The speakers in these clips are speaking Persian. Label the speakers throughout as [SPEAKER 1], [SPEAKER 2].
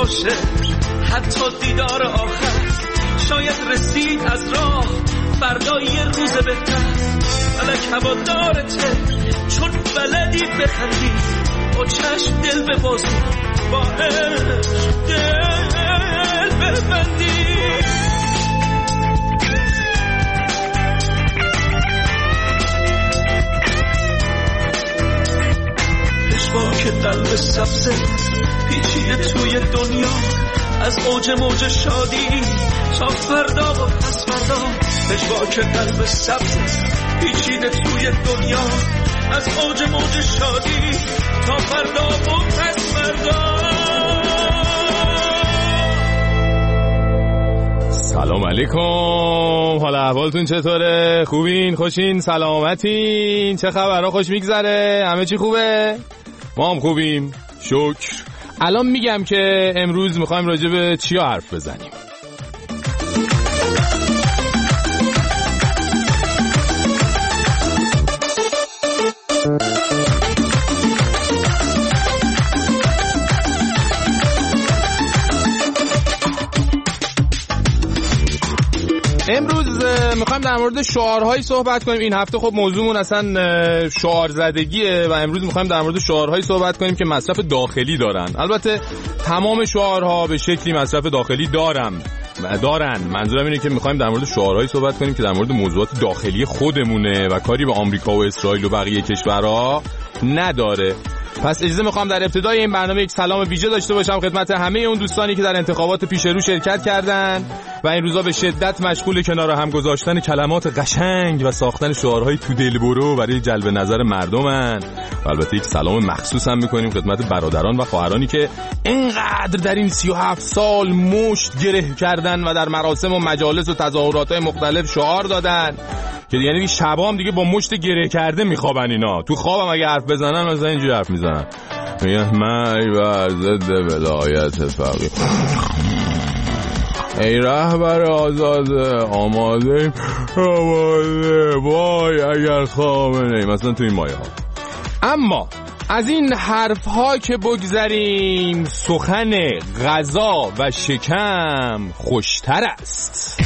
[SPEAKER 1] باشه، حتی دیدار آخر شاید رسید از راه، فردا یه روز بهتر. فلک هوادارته چون بلدی بخندی، با چشم دل ببازی، با عشق دل ببندی. پشواک قلب سبزه پیچیده توی دنیا، از اوج موج شادی تا فردا و پس فردا. پشواک قلب سبزه پیچیده توی دنیا، از اوج موج شادی تا فردا و پس فردا.
[SPEAKER 2] سلام علیکم، حالا احوالتون چطوره؟ خوبین؟ خوشین؟ سلامتین؟ چه خبرها؟ خوش میگذره؟ همه چی خوبه؟ ما هم خوبیم شکر. الان میگم که امروز میخوایم راجع به چیا حرف بزنیم. امروز میخوایم در مورد شعارهایی صحبت کنیم. این هفته خب موضوعمون اصلا شعار زدگیه و امروز میخوایم در مورد شعارهایی صحبت کنیم که مصرف داخلی دارن. البته تمام شعارها به شکلی مصرف داخلی دارن. منظورم اینه که میخوایم در مورد شعارهایی صحبت کنیم که در مورد موضوعات داخلی خودمونه و کاری به آمریکا و اسرائیل و بقیه کشورها نداره. پس اجازه میخوام در ابتدای این برنامه یک سلام ویژه داشته باشم خدمت همه اون دوستانی که در انتخابات پیش رو شرکت کردن و این روزا به شدت مشغول کنار هم گذاشتن کلمات قشنگ و ساختن شعارهای تو دلبرو برای جلب نظر مردمن. و البته یک سلام مخصوص هم میکنیم خدمت برادران و خواهرانی که اینقدر در این 37 سال مشت گره کردن و در مراسم و مجالس و تظاهرات مختلف شعار دادن که یعنی شبام دیگه با مشت گره کرده میخوابن. اینا تو خوابم اگه حرف بزنن مثلا اینجوری حرف میزنن، میگن من بر ضد ولایت فقیه، ای رهبر آزاده آماده وای اگر خامنه‌ای، مثلا تو این مایه ها. اما از این حرف ها که بگذریم، سخن غذا و شکم خوشتر است.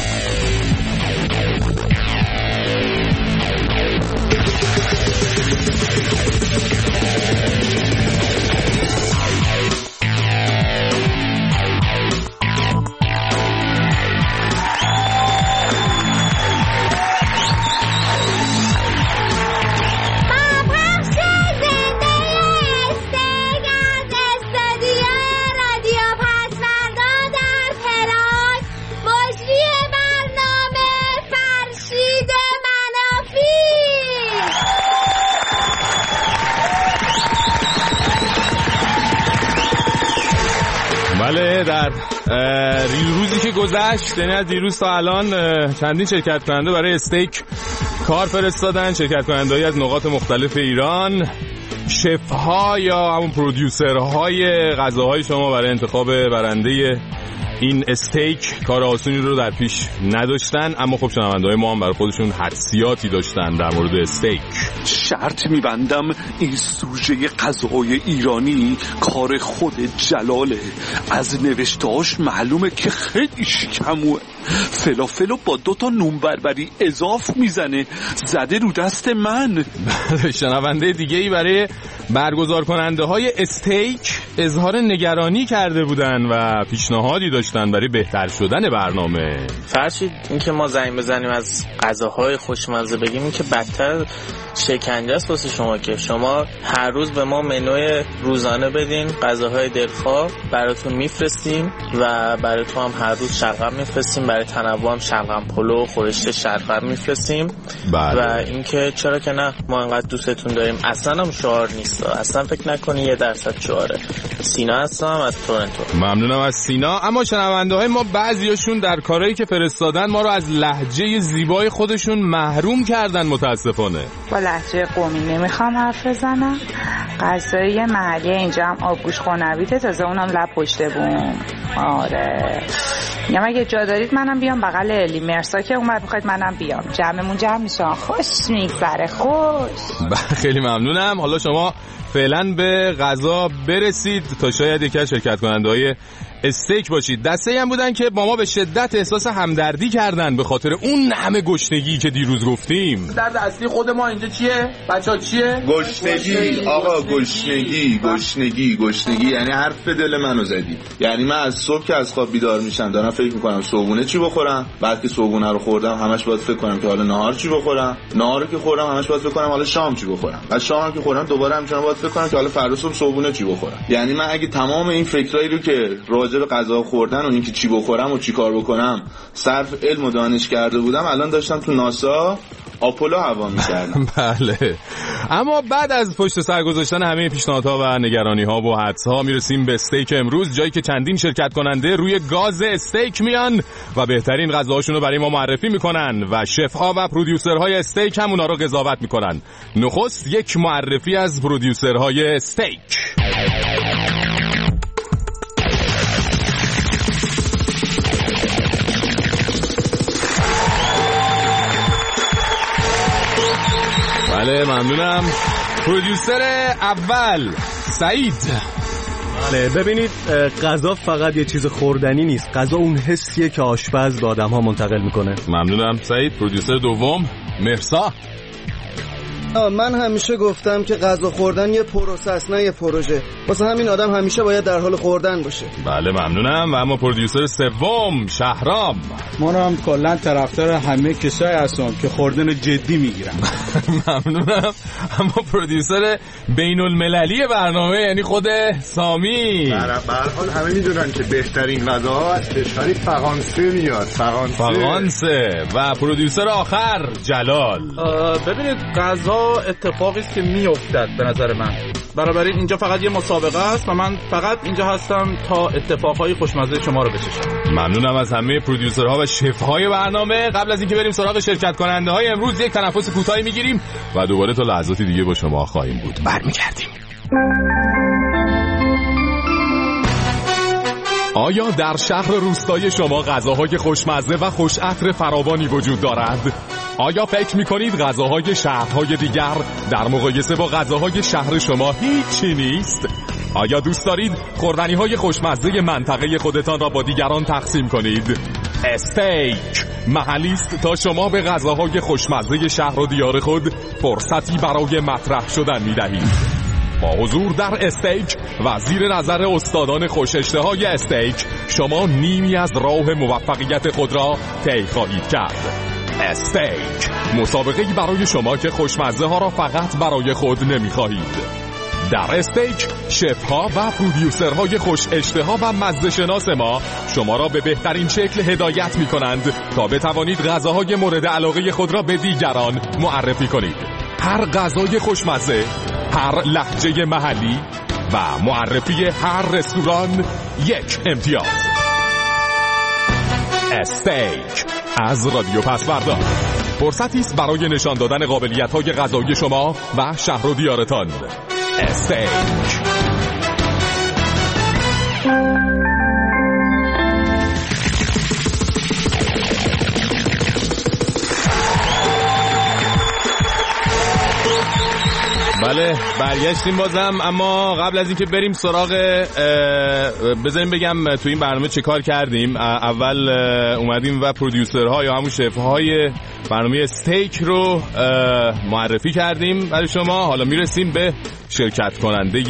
[SPEAKER 2] بله، در روزی که گذشت، یعنی از دیروز تا الان چندین شرکت کننده برای استیک کار فرستادن. شرکت کننده‌ای از نقاط مختلف ایران، شف‌ها یا همون پرودیوسرهای غذاهای شما برای انتخاب برنده این استیک کار آسونی رو در پیش نداشتن، اما خب شنونده‌های ما هم برای خودشون حدسیاتی داشتن در مورد استیک.
[SPEAKER 1] شرط میبندم این سوژه غذاهای ایرانی کار خود جلاله. از نوشتهاش معلومه که خیلی شکموه. فلافلو با 2 نون بربری اضاف میزنه، زده رو دست من.
[SPEAKER 2] شنونده دیگه ای برای برگزار کننده های استیک اظهار نگرانی کرده بودن و پیشنهادی داشتن برای بهتر شدن برنامه.
[SPEAKER 3] فرشید این که ما زنگ بزنیم از غذاهای خوشمزه بگیم، این که بدتر شکنجه است واسه شما که شما هر روز به ما منوی روزانه بدین، غذاهای دلخواه براتون میفرستیم و برای تو هم هر روز شلغم میفرستیم، برای تنوع هم شلغم پلو و خورشت شلغم میفرستیم. و اینکه چرا که نه، ما انقدر دوستتون داریم. اصلا هم شعار نیست، اصلا فکر نکنی 1% شعاره. سینا هستم از تورنتو.
[SPEAKER 2] ممنونم از سینا. اما شنونده های ما بعضیاشون در کارهایی که فرستادن ما رو از لهجه زیبای خودشون محروم کردن متاسفانه.
[SPEAKER 4] با لهجه قومی نمیخوام حرف بزنم. غذای محلی اینجا هم آبگوش خونویته، تازه اونم لب پشته بوم. آره میگم اگه جا دارید منم بیام بغل الی مرسا که اومد میخواید منم بیام جمعمون جمع میشه. خوش میگذره خوش.
[SPEAKER 2] خیلی ممنونم. حالا شما فعلا به غذا برسید تا شاید یکی از شرکت کننده‌های استیک باشید. دسته‌ای هم بودن که با ما به شدت احساس همدردی کردن به خاطر اون همه گشنگی که دیروز گفتیم.
[SPEAKER 5] درد اصلی خود ما اینجا چیه؟ بچه‌ها چیه؟
[SPEAKER 6] گشنگی. آقا گشنگی یعنی حرف دل منو زدی. یعنی من از صبح که از خواب بیدار میشم دارم فکر میکنم صبحونه چی بخورم، بعد که صبحونه رو خوردم همش باید فکر کنم که حالا نهار چی بخورم، نهار که خوردم همش باید فکر کنم حالا شام چی بخورم، بعد شام که خوردم دوباره همچنان باید فکر کنم که حالا فردا صبح صبحونه چی بخورم. یعنی من اگه تمام این فکرایی رو که راجع به غذا خوردن و اینکه چی بخورم و چی کار بکنم صرف علم و دانش کرده بودم، الان داشتم تو ناسا آپولو هوا می‌کردم.
[SPEAKER 2] بله. اما بعد از پشت سر گذاشتن همه پیشنهادها و نگرانی‌ها و حدس‌ها میرسیم به استیک امروز، جایی که چندین شرکت کننده روی گاز استیک میان و بهترین غذاهاشون رو برای ما معرفی میکنن و شف‌ها و پرودیوسرهای استیک هم اونا رو قضاوت میکنن. نخست یک معرفی از پرودیوسرهای استیک. بله ممنونم. پرودیوسر اول سعید.
[SPEAKER 7] بله ببینید غذا فقط یه چیز خوردنی نیست، غذا اون حسیه که آشپز به آدم‌ها منتقل میکنه.
[SPEAKER 2] ممنونم سعید. پرودیوسر دوم مرسا.
[SPEAKER 8] من همیشه گفتم که غذا خوردن یه پروسه است نه یه پروژه، واسه همین آدم همیشه باید در حال خوردن باشه.
[SPEAKER 2] بله ممنونم. و اما پرودیوسر سوم شهرام.
[SPEAKER 9] من هم کلا طرفدار همه کسایی هستم که خوردن جدی میگیرن.
[SPEAKER 2] ممنونم. اما پرودیوسر بین المللی برنامه یعنی خود سامی.
[SPEAKER 6] به هر حال همه میدونن که بهترین غذاها از کشوری فرانسه میاد.
[SPEAKER 2] فرانسه. و پرودیوسر آخر جلال.
[SPEAKER 5] ببینید غذا اتفاقی است که میافتد به نظر من، بنابراین اینجا فقط یه مسابقه است و من فقط اینجا هستم تا اتفاقهای خوشمزه شما رو بچشم.
[SPEAKER 2] ممنونم از همه پرودیوسرها و شف‌های برنامه. قبل از اینکه بریم سراغ شرکت کننده های امروز یک تنفس کوتاهی میگیریم و دوباره تا لحظاتی دیگه با شما خواهیم بود. برمیگردیم. آیا در شهر روستای شما غذاهای خوشمزه و خوش عطر فراوانی وجود دارد؟ آیا فکر می‌کنید غذاهای شهرهای دیگر در مقایسه با غذاهای شهر شما هیچی نیست؟ آیا دوست دارید خوردنی‌های خوشمزه منطقه خودتان را با دیگران تقسیم کنید؟ استیک محلی است تا شما به غذاهای خوشمزه شهر و دیار خود فرصتی برای مطرح شدن می‌دهید. با حضور در استیک و زیر نظر استادان خوش اشتهای استیک شما نیمی از راه موفقیت خود را طی خواهید کرد. استیک مسابقه‌ای برای شما که خوشمزه ها را فقط برای خود نمی‌خواهید. در استیک شف‌ها و پرودیوسرهای خوش اشتها و مزه شناس ما شما را به بهترین شکل هدایت می‌کنند تا بتوانید غذاهای مورد علاقه خود را به دیگران معرفی کنید. هر غذای خوشمزه، هر لهجه محلی و معرفی هر رستوران یک امتیاز. استیک از رادیو پسوردا فرصتی است برای نشان دادن قابلیت‌های غذایی شما و شهر و دیارتان. استیک. بله برگشتیم بازم، اما قبل از اینکه بریم سراغ بذاریم بگم تو این برنامه چه کار کردیم. اول اومدیم و پرودیوسرها یا همون شف‌های برنامه استیک رو معرفی کردیم برای شما. حالا میرسیم به شرکت کننده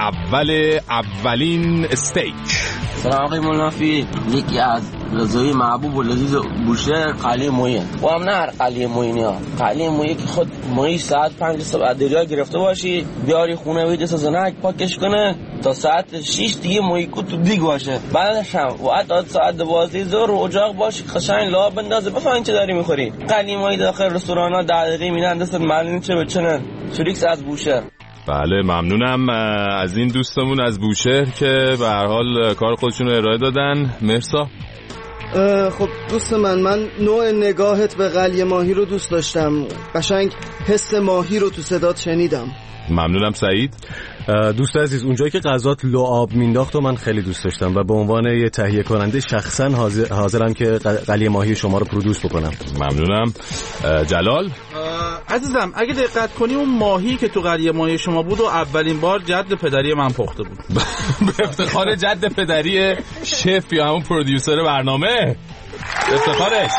[SPEAKER 2] اولین استیک.
[SPEAKER 10] سلام آقای مولنافی. یکی از غذای محبوب و لذیذ بوشهر قلیه مویین. و هم نه هر قلیه مویینی ها، قلیه مویی که خود مویی ساعت 5 صبح دریا گرفته باشی بیاری خونه ویده سزنک پاکش کنه تا ساعت 6 دیگه مویی کو تو دیگ باشه، بعدش هم وقت ساعت 12 ظهر اجاق باشه قشنگ لا بندازه بفهمین چه داری میخوری. قلیه مویی داخل رستوران ها 10 دقیقه میدن دست معلوم چه بچنن. فریکس از بوشهر.
[SPEAKER 2] بله ممنونم از این دوستمون از بوشهر که به هر حال کار خودشون رو ارائه دادن. مرسا.
[SPEAKER 8] خب دوست من نوع نگاهت به قلیه ماهی رو دوست داشتم، قشنگ حس ماهی رو تو صدات شنیدم.
[SPEAKER 2] ممنونم. سعید؟
[SPEAKER 7] دوست عزیز، اونجایی که غذات لعاب مینداخت و من خیلی دوست داشتم و به عنوان یه تهیه کننده شخصا حاضرم که قلیه ماهی شما رو پرودوس بکنم.
[SPEAKER 2] ممنونم. جلال؟
[SPEAKER 5] عزیزم اگه دقت کنی اون ماهی که تو قلیه ماهی شما بود و اولین بار جد پدری من پخته بود.
[SPEAKER 2] به افتخار جد پدری شف یا همون پرودیوسر برنامه، افتخارش.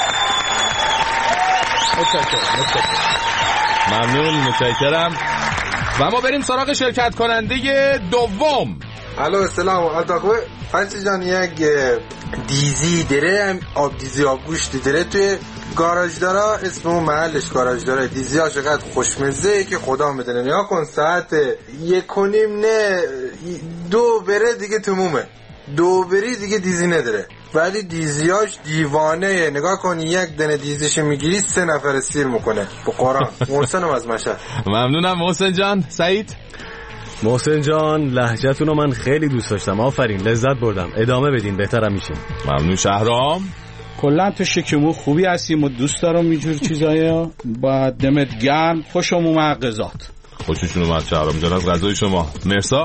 [SPEAKER 2] ممنون، متشکرم. و ما بریم سراغ شرکت کننده دوم.
[SPEAKER 11] الو سلام آتاکو فرشی جان، یک دیزی داره، آب دیزی آب گوشت داره توی گاراژ داره، اسم اون محلش گاراژ داره. دیزی ها چقدر خوشمزه که خدا میدونه. نیا کن ساعت 1:30 نه 2 بره دیگه تمومه، 2 بری دیگه دیزی نداره. ولی دیزیاش دیوانه. نگاه کن یک دونه دیزیش میگیری 3 نفر سیر میکنه به قرآن. محسنم از مشهد.
[SPEAKER 2] ممنونم محسن جان. سعید؟
[SPEAKER 7] محسن جان لهجتون رو من خیلی دوست داشتم، آفرین، لذت بردم، ادامه بدین، بهترم میشین.
[SPEAKER 2] ممنون. شهرام؟
[SPEAKER 9] کلا تو شکمو خوبی هستیم و دوست دارم اینجور چیزایا. با دمت گرم، خوشم اومد غذات.
[SPEAKER 2] خوششون اومد شهرام جان از غذای شما. مرسا؟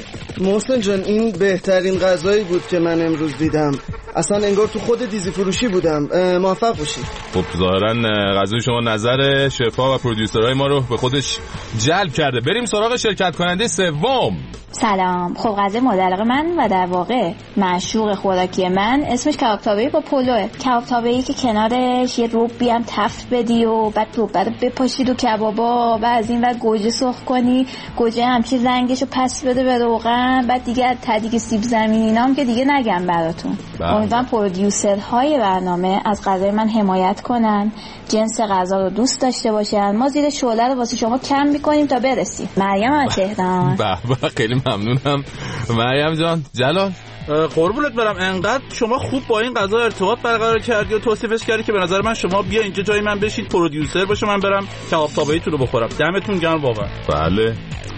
[SPEAKER 8] محسن جان این بهترین غذایی بود که من امروز دیدم، اصلا انگار تو خود دیزی فروشی بودم. موفق باشید.
[SPEAKER 2] خب ظاهرا غذای شما نظر شفا و پرودیوسرهای ما رو به خودش جلب کرده. بریم سراغ شرکت کننده سوم.
[SPEAKER 12] سلام. خب غذای مادرق من و در واقع معشوق خوراکی من اسمش کباب تابه‌ای با پلوه. کباب تابه‌ای که کنارش یه روبی هم تفت بدی و بعد روب رو بپاشید و کبابا و از این و گوجه سرخ کنی، گوجه همچین رنگشو پس بده به روغن، بعد دیگه تدیگ سیب زمینی اینام که دیگه نگم براتون. امیدوارم پرودیوسرهای برنامه از غذای من حمایت کنن، جنس غذا رو دوست داشته باشن. ما زیر شعله رو واسه شما کم می‌کنیم تا برسیم. مریم از تهران.
[SPEAKER 2] به خیلی ممنونم مریم جان. جلال؟
[SPEAKER 5] قربونت برم، انقدر شما خوب با این غذا ارتباط برقرار کردی و توصیفش کردی که به نظر من شما بیا اینجا جای من بشید، پرودیوسر باشه، من برم کباب تابه‌ایتون رو بخورم. دمتون گرم واقعا.
[SPEAKER 2] بله.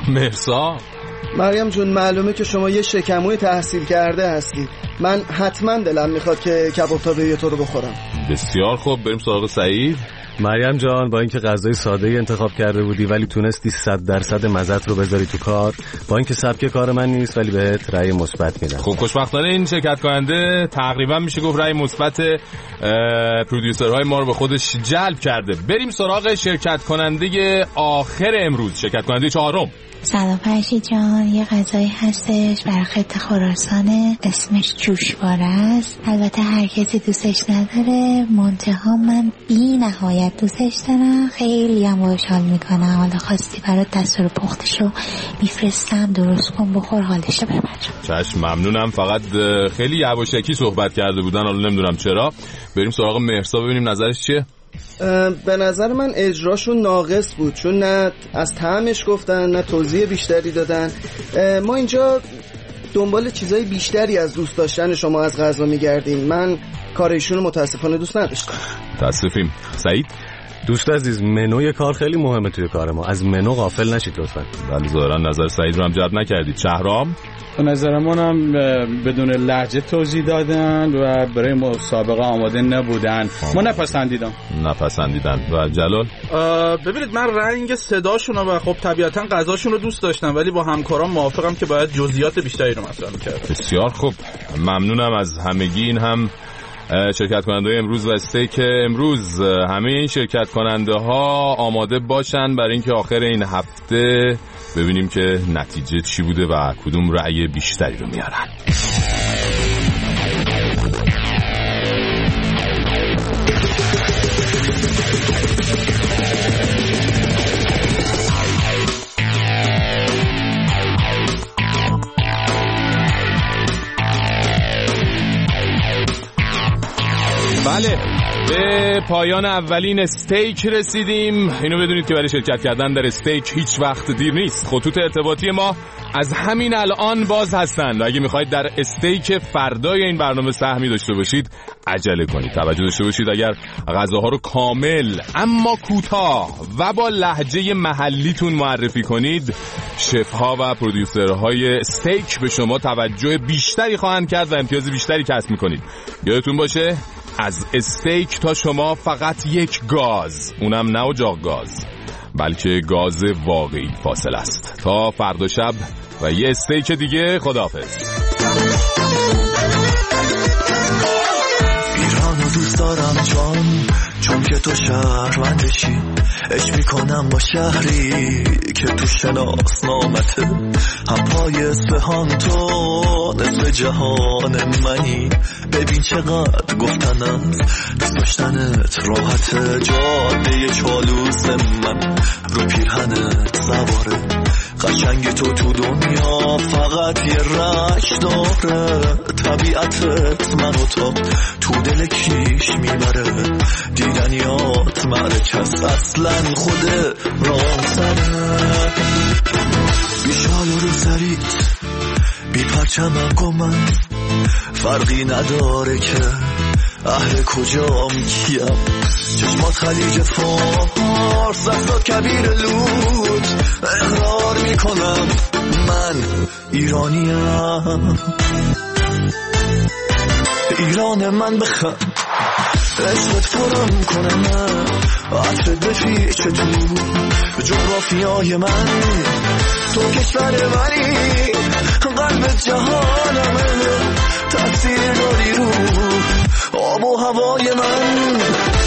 [SPEAKER 2] مرسا؟
[SPEAKER 8] مریم جون معلومه که شما یه شکموی تحصیل کرده هستی. من حتما دلم میخواد که کباب تابه‌ای تو رو بخورم.
[SPEAKER 2] بسیار خوب. بریم سراغ سعید.
[SPEAKER 7] مریم جان با اینکه غذای ساده‌ای انتخاب کرده بودی ولی تونستی 100% مزت رو بذاری تو کار. با اینکه سبک کار من نیست ولی بهت رأی مثبت میدم.
[SPEAKER 2] خب خوشبختانه این شرکت کننده تقریبا میشه گفت رأی مثبت پرودیوسرهای ما رو به خودش جلب کرده. بریم سراغ شرکت کننده آخر امروز، شرکت کننده چهارم.
[SPEAKER 13] سلام فرشی جان، یه غذایی هستش برای خط خراسانه، اسمش جوشواره است. البته هر کسی دوستش نداره، منتها من بی نهایت دوستش دارم، خیلی هم باهاش حال میکنم. حالا خواستی برات دستور پختشو میفرستم، درست کن بخور، حالش رو ببر.
[SPEAKER 2] چشم، ممنونم. فقط خیلی یواشکی صحبت کرده بودن، حالا نمیدونم چرا. بریم سراغ مرسا ببینیم نظرش چیه.
[SPEAKER 8] به نظر من اجراشون ناقص بود، چون نه از طعمش گفتن نه توضیح بیشتری دادن. ما اینجا دنبال چیزای بیشتری از دوست داشتن شما از غذا میگردیم. من کارشون رو متاسفانه دوست نداشتم.
[SPEAKER 2] تاسفیم. سعید؟
[SPEAKER 7] دوست عزیز، منوی کار خیلی مهمه توی کار ما، از منو غافل نشید لطفا.
[SPEAKER 2] ولی ظاهرا نظر سعید رو هم جلب نکردید. شهرام؟
[SPEAKER 9] به نظر منم بدون لهجه توضیح دادن و برای مسابقه آماده نبودن. ما نپسندیدن.
[SPEAKER 2] و جلال؟
[SPEAKER 5] ببینید من رنگ صداشون و خب طبیعتا غذاشون رو دوست داشتم، ولی با همکاران موافقم که باید جزئیات بیشتری رو مطرح می‌کرد.
[SPEAKER 2] بسیار خوب، ممنونم از همگی. این هم شرکت کننده امروز و استیک امروز. همه این شرکت کننده ها آماده باشن برای اینکه آخر این هفته ببینیم که نتیجه چی بوده و کدوم رأی بیشتری رو میارن. بله، به پایان اولین استیک رسیدیم. اینو بدونید که برای شرکت کردن در استیک هیچ وقت دیر نیست. خطوط ارتباطی ما از همین الان باز هستند و اگه میخواید در استیک فردای این برنامه سهمی داشته باشید عجله کنید. توجه داشته باشید اگر غذاها رو کامل اما کوتاه و با لهجه محلیتون معرفی کنید، شف‌ها و پرودیوسرهای استیک به شما توجه بیشتری خواهند کرد و امتیاز بیشتری کسب میکنید. یادتون باشه از استیک تا شما فقط یک گاز، اونم نه اجاق گاز. بلکه گاز واقعی فاصل است. تا فردا شب و یه استیک دیگه، خداحافظ.
[SPEAKER 14] ایرانو دوست دارم جان، چون که تو شهروندشی. عشق میکنم با شهری که تو شناسنامته. هم پای اصفهان تو نصف جهان منی. ببین چقدر گفتن از دوست داشتنت راحت. جاده چالوس من رو پیرهنت سواره. قشنگ تو دنیا فقط یه رشت داره. طبیعتت منو تو دل کیش میبره. دیدنیات مرکز اصلا خود رامسره. بی شال و رو سریت بی پرچمم گمم، فرقی نداره که اهل کجام کیم. چشمات خلیج فارس، دستات کبیر لود. اقرار میکنم من ایرانیم. ایران من بخم عشقت پرم کنم، عطفت بفیچه تو جغرافیای من. تو کشور منی، قلب جهانمه. تأثیر داری رو آب و هوای من.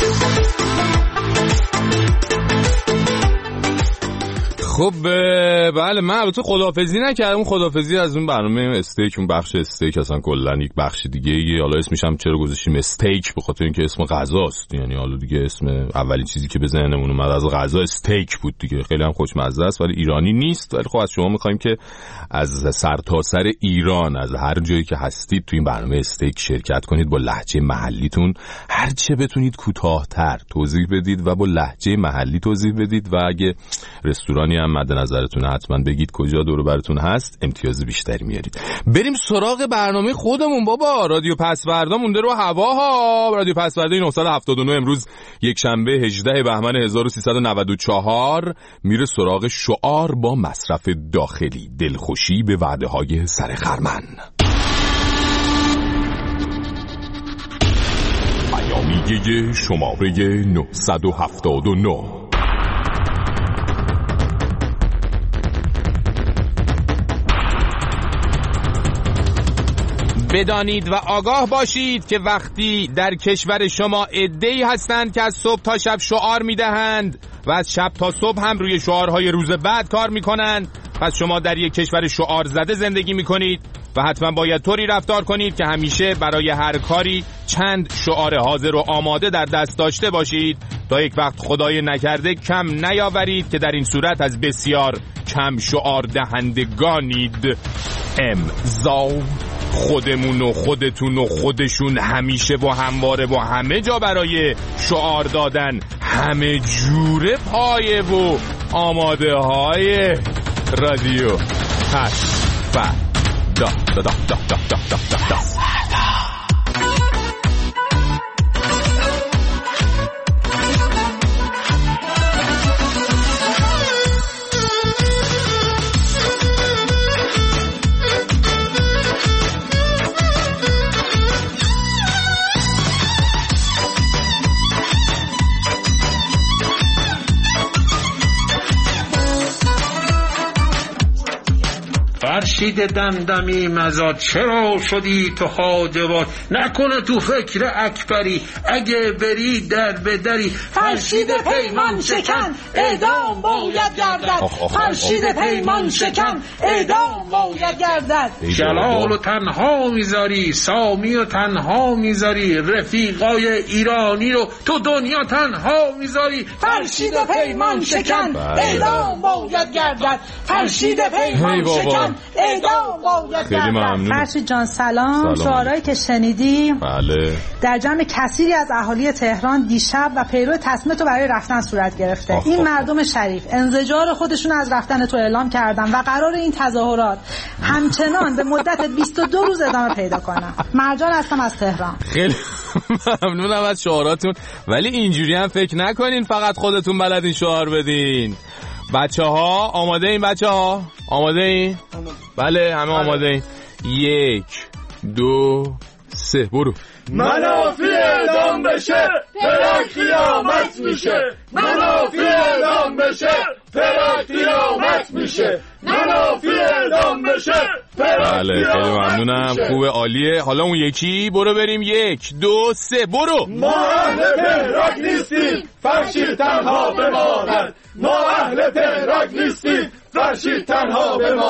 [SPEAKER 2] خب بله، من البته خداحافظی نکردم. اون خداحافظی از اون برنامه استیک، اون بخش استیک اصلا کلا یک بخش دیگه ای. حالا اسمش هم چرا گذاشتیم استیک؟ به خاطر اینکه اسم غذاست. یعنی حالا دیگه اسم اولین چیزی که به ذهنمون اومد از غذا استیک بود دیگه. خیلی هم خوشمزه است ولی ایرانی نیست. ولی خب از شما می‌خوایم که از سرتاسر ایران، از هر جایی که هستید تو این برنامه استیک شرکت کنید. با لهجه محلیتون هر چه بتونید کوتاه‌تر توضیح بدید و با لهجه محلی توضیح بدید. و اگه رستورانی هم مد نظرتون حتما بگید کجا دور براتون هست، امتیاز بیشتری میارید. بریم سراغ برنامه خودمون بابا. رادیو پسوردا مونده رو هواها. رادیو پسوردا 979 امروز یک شنبه 18 بهمن 1394 میره سراغ شعار با مصرف داخلی. دلخوشی به وعده های سر خرمن. بیانیه شماره 979. بدانید و آگاه باشید که وقتی در کشور شما عده‌ای هستند که از صبح تا شب شعار میدهند و از شب تا صبح هم روی شعارهای روز بعد کار میکنند، پس شما در یک کشور شعار زده زندگی میکنید و حتما باید طوری رفتار کنید که همیشه برای هر کاری چند شعار حاضر و آماده در دست داشته باشید تا یک وقت خدای نکرده کم نیاورید که در این صورت از بسیار کم شعار دهندگانید. امضا خودمون و خودتون و خودشون همیشه و همواره و همه جا برای شعار دادن همه جوره پایه و آماده های رادیو پسوردا.
[SPEAKER 15] فرشید دمدمی مزاد چرا شدی تو حاجبات؟ نکنه تو فکر اکبری اگه بری در بدری. فرشید پیمان شکن اعدام باید گردد. فرشید پیمان شکن اعدام باید گردد. جلال و تنها میذاری، سامی و تنها میذاری، رفیقای ایرانی رو تو دنیا تنها میذاری. فرشید پیمان شکن اعدام باید گردد. فرشید پیمان شکن اعدام باید گردد.
[SPEAKER 4] فرشید جان سلام. شعارهایی که شنیدی
[SPEAKER 2] بله
[SPEAKER 4] در جمع کثیری از اهالی تهران دیشب و پیرو تصمیم تو برای رفتن صورت گرفته. این مردم شریف انزجار خودشون از رفتن تو اعلام کردن و قرار این تظاهرات همچنان به مدت 22 روز ادامه پیدا کنه. مرجان هستم از تهران.
[SPEAKER 2] خیلی ممنونم از شعاراتون، ولی اینجوری هم فکر نکنین فقط خودتون بلدین شعار بدین. بچه‌ها آماده این؟ بچه‌ها آماده این؟ بله همه آماده این. 1 2 3 برو.
[SPEAKER 1] منافی اعدام بشه پراک قیامت میشه، منافی اعدام بشه پراک قیامت میشه، منافی اعدام بشه پراک.
[SPEAKER 2] بله خیلی ممنونم، خوبه، عالیه. حالا اون یکی برو بریم. 1 2 3 برو.
[SPEAKER 1] ما اهل پراک نیستیم فرشید تنها بماند، ما اهل پراک نیستیم فرشید تنها بماند.